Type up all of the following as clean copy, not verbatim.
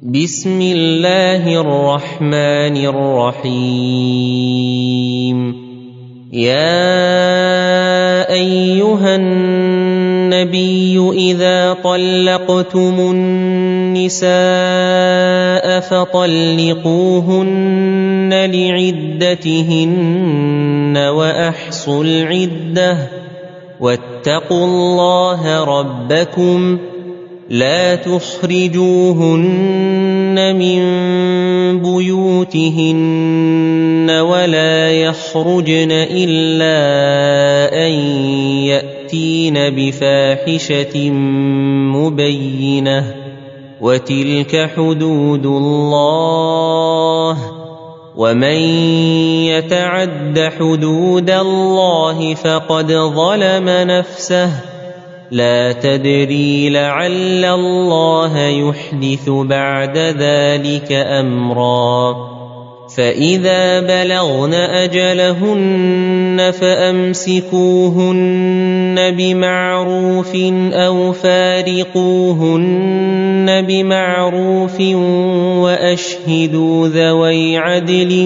بسم الله الرحمن الرحيم يا أيها النبي إذا طلقتم النساء فطلقوهن لعدتهن وأحصوا العدة واتقوا الله ربكم لا تخرجوهن من بيوتهن ولا يخرجن إلا أن يأتين بفاحشة مبينة وتلك حدود الله ومن يتعد حدود الله فقد ظلم نفسه لا تدري لعل الله يحدث بعد ذلك أمرا فإذا بلغن أجلهن فأمسكوهن بمعروف أو فارقوهن بمعروف وأشهدوا ذوي عدل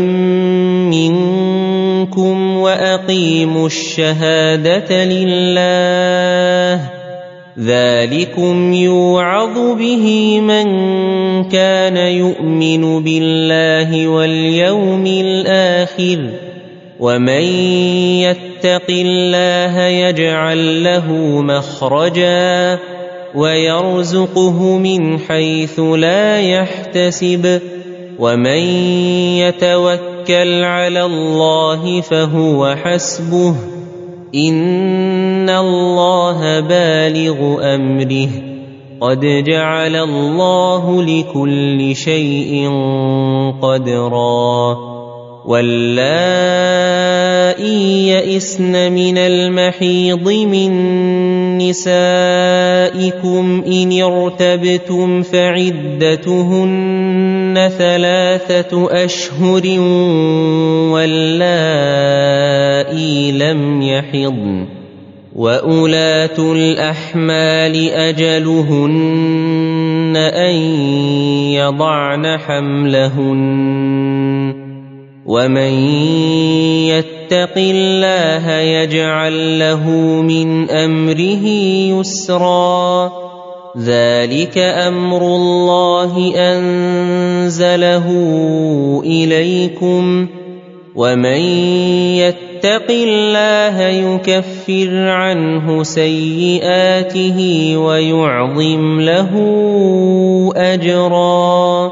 منكم وأقيموا الشهادة لله ذلكم يوعظ به من كان يؤمن بالله واليوم الآخر ومن يتق الله يجعل له مخرجا ويرزقه من حيث لا يحتسب ومن يتوكل على الله فهو حسبه إن الله بالغ أمره قد جعل الله لكل شيء قدرا واللائي يئسن من المحيض من نسائكم إن ارتبتم فعدتهن 3 أشهر واللائي لم يحضن وأولات الأحمال أجلهن أن يضعن حملهن ومن يتق الله يجعل له من أمره يسرا ذلك أمر الله أنزله إليكم ومن يتق الله يكفر عنه سيئاته ويعظم له أجرا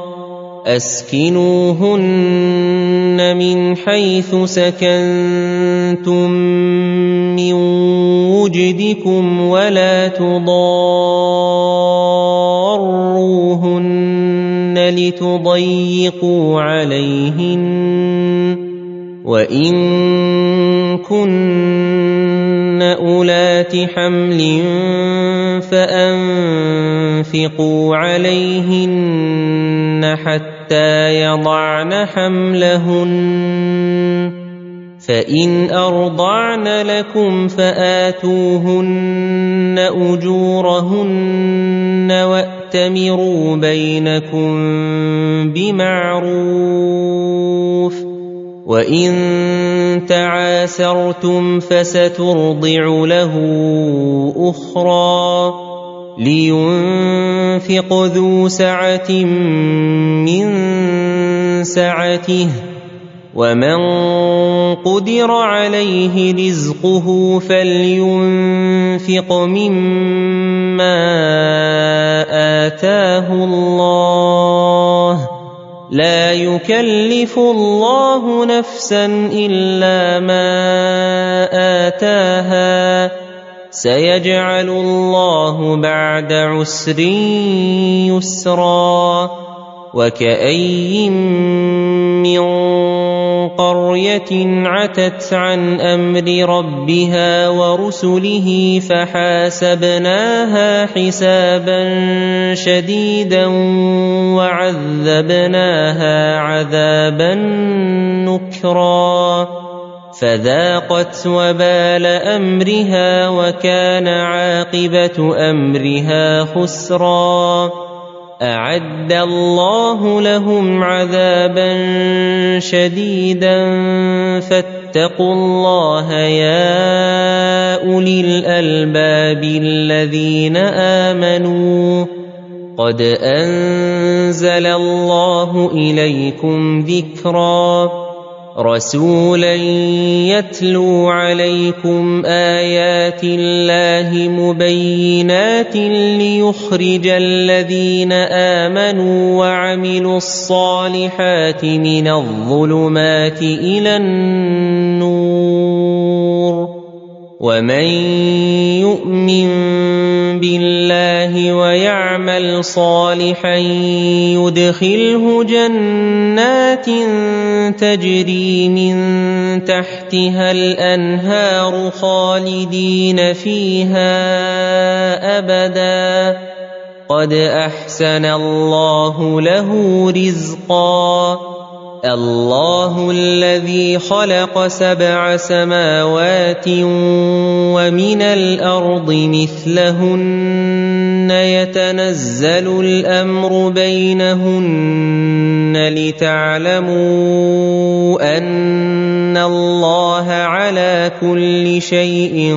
أسكنوهن من حيث سكنتم من وجدكم ولا تضاروهن لتضيقوا عليهن وإن كن أولات حمل فأنفقوا عليهن حتى يضعن حملهن فإن أرضعن لكم فآتوهن أجورهن وأتمروا بينكم بمعروف وإن تعاسرتم فسترضع له أخرى لينفق ذو سعة من سعته ومن قدر عليه رزقه فلينفق مما آتاه الله لا يكلف الله نفسا إلا ما آتاها سيجعل الله بعد عسر يسرا وكأي من قرية عتت عن أمر ربها ورسله فحاسبناها حسابا شديدا وعذبناها عذابا نكرا فذاقت وبال أمرها وكان عاقبة أمرها خسرا أعد الله لهم عذابا شديدا فاتقوا الله يا أولي الألباب الذين آمنوا قد أنزل الله إليكم ذكرا رسولا يتلو عليكم آيات الله مبينات ليخرج الذين آمنوا وعملوا الصالحات من الظلمات إلى النور ومن يؤمن بالله ويعمل صالحا يدخله جنات تجري من تحتها الأنهار خالدين فيها أبدا قد أحسن الله له رزقا الله الذي خلق 7 سماوات ومن الأرض مثلهن يتنزل الأمر بينهن لتعلموا أن الله على كل شيء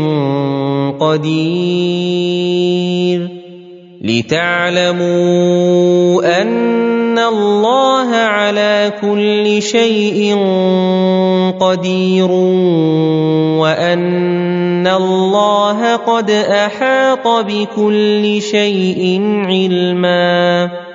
قدير لتعلموا أن الله على كل شيء قدير وأن الله قد أحاط بكل شيء علما